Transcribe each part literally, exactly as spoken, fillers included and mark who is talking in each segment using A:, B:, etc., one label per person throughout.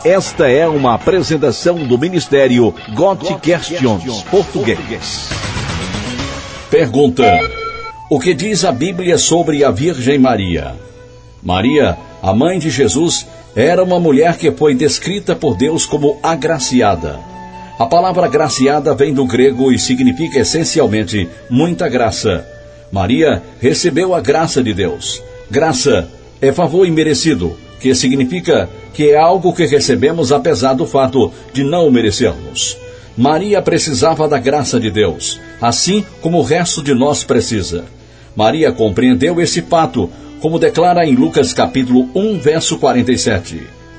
A: Esta é uma apresentação do Ministério God Questions Português.
B: Pergunta: o que diz a Bíblia sobre a Virgem Maria? Maria, a mãe de Jesus, era uma mulher que foi descrita por Deus como agraciada. A palavra agraciada vem do grego e significa essencialmente muita graça. Maria recebeu a graça de Deus. Graça é favor imerecido, que significa que é algo que recebemos apesar do fato de não o merecermos. Maria precisava da graça de Deus, assim como o resto de nós precisa. Maria compreendeu esse fato, como declara em Lucas capítulo um, verso quarenta e sete.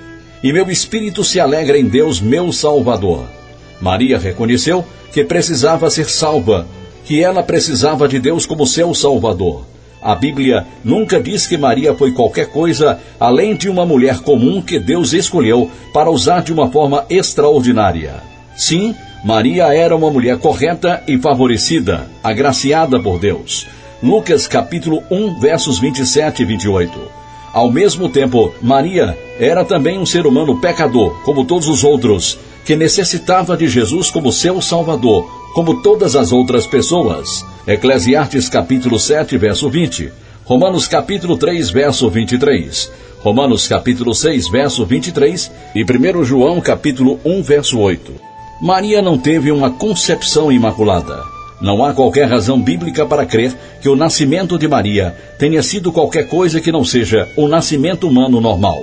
B: E meu espírito se alegra em Deus, meu Salvador. Maria reconheceu que precisava ser salva, que ela precisava de Deus como seu Salvador. A Bíblia nunca diz que Maria foi qualquer coisa além de uma mulher comum que Deus escolheu para usar de uma forma extraordinária. Sim, Maria era uma mulher correta e favorecida, agraciada por Deus. Lucas capítulo um, versos vinte e sete e vinte e oito. Ao mesmo tempo, Maria era também um ser humano pecador, como todos os outros, que necessitava de Jesus como seu Salvador, como todas as outras pessoas. Eclesiastes capítulo sete, verso vinte. Romanos capítulo três, verso vinte e três. Romanos capítulo seis, verso vinte e três. E primeiro João capítulo um, verso oito. Maria não teve uma concepção imaculada. Não há qualquer razão bíblica para crer que o nascimento de Maria tenha sido qualquer coisa que não seja um nascimento humano normal.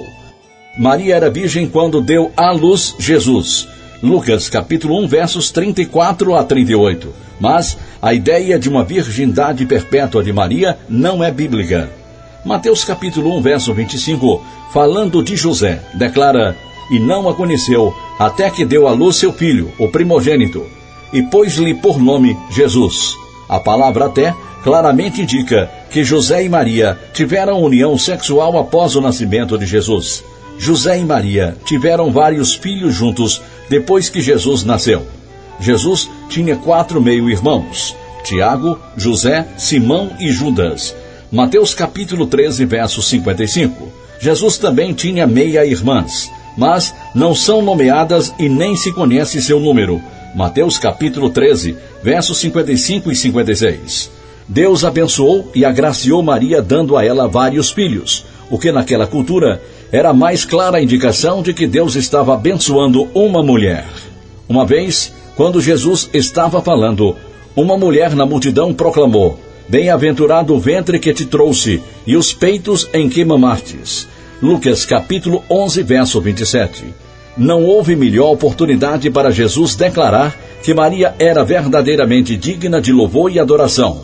B: Maria era virgem quando deu à luz Jesus. Lucas capítulo um, versos trinta e quatro a trinta e oito. Mas a ideia de uma virgindade perpétua de Maria não é bíblica. Mateus capítulo um, verso vinte e cinco, falando de José, declara: e não a conheceu até que deu à luz seu filho, o primogênito, e pôs-lhe por nome Jesus. A palavra até claramente indica que José e Maria tiveram união sexual após o nascimento de Jesus. José e Maria tiveram vários filhos juntos depois que Jesus nasceu. Jesus tinha quatro meio-irmãos: Tiago, José, Simão e Judas. Mateus capítulo treze, verso cinquenta e cinco. Jesus também tinha meia-irmãs, mas não são nomeadas e nem se conhece seu número. Mateus capítulo treze, versos cinquenta e cinco e cinquenta e seis. Deus abençoou e agraciou Maria dando a ela vários filhos, o que naquela cultura era a mais clara indicação de que Deus estava abençoando uma mulher. Uma vez, quando Jesus estava falando, uma mulher na multidão proclamou: bem-aventurado o ventre que te trouxe e os peitos em que mamastes. Lucas capítulo onze, verso vinte e sete. Não houve melhor oportunidade para Jesus declarar que Maria era verdadeiramente digna de louvor e adoração.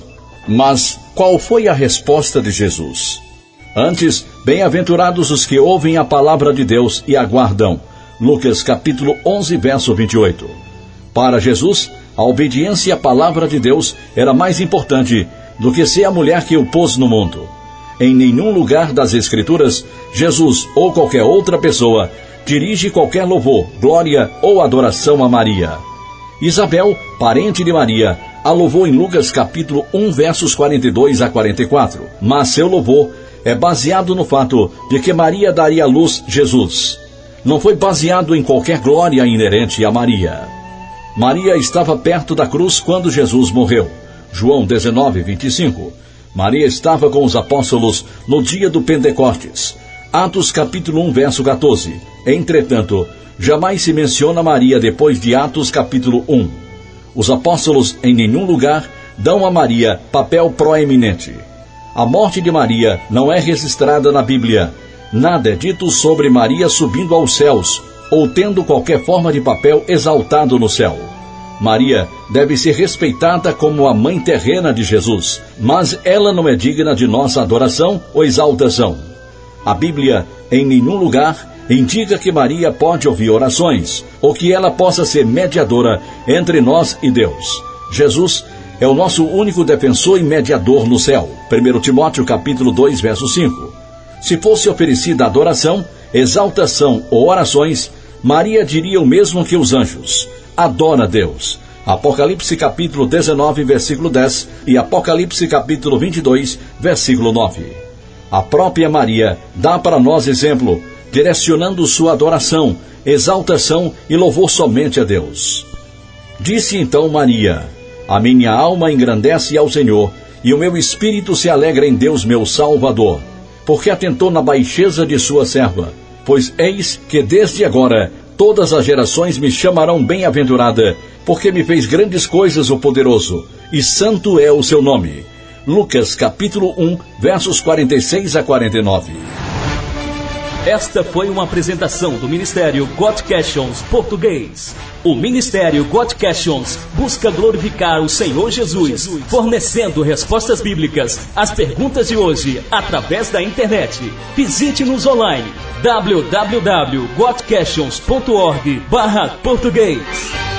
B: Mas qual foi a resposta de Jesus? Antes, bem-aventurados os que ouvem a palavra de Deus e aguardam. Lucas capítulo onze, verso vinte e oito. Para Jesus, a obediência à palavra de Deus era mais importante do que ser a mulher que o pôs no mundo. Em nenhum lugar das Escrituras, Jesus ou qualquer outra pessoa dirige qualquer louvor, glória ou adoração a Maria. Isabel, parente de Maria, a louvou em Lucas capítulo um, versos quarenta e dois a quarenta e quatro. Mas seu louvor é baseado no fato de que Maria daria à luz Jesus. Não foi baseado em qualquer glória inerente a Maria. Maria estava perto da cruz quando Jesus morreu. João dezenove, vinte e cinco. Maria estava com os apóstolos no dia do Pentecostes. Atos capítulo um, verso quatorze. Entretanto, jamais se menciona Maria depois de Atos capítulo um. Os apóstolos em nenhum lugar dão a Maria papel proeminente. A morte de Maria não é registrada na Bíblia. Nada é dito sobre Maria subindo aos céus ou tendo qualquer forma de papel exaltado no céu. Maria deve ser respeitada como a mãe terrena de Jesus, mas ela não é digna de nossa adoração ou exaltação. A Bíblia, em nenhum lugar, indica que Maria pode ouvir orações, ou que ela possa ser mediadora entre nós e Deus. Jesus é o nosso único defensor e mediador no céu. primeiro Timóteo capítulo dois, verso cinco. Se fosse oferecida adoração, exaltação ou orações, Maria diria o mesmo que os anjos: adora Deus. Apocalipse capítulo dezenove, versículo dez e Apocalipse capítulo vinte e dois, versículo nove. A própria Maria dá para nós exemplo direcionando sua adoração, exaltação e louvor somente a Deus. Disse então Maria: a minha alma engrandece ao Senhor, e o meu espírito se alegra em Deus meu Salvador, porque atentou na baixeza de sua serva. Pois eis que desde agora todas as gerações me chamarão bem-aventurada, porque me fez grandes coisas o poderoso, e santo é o seu nome. Lucas capítulo um, versos quarenta e seis a quarenta e nove.
C: Esta foi uma apresentação do Ministério God Questions Português. O Ministério God Questions busca glorificar o Senhor Jesus, fornecendo respostas bíblicas às perguntas de hoje através da internet. Visite-nos online w w w ponto god questions ponto org barra português.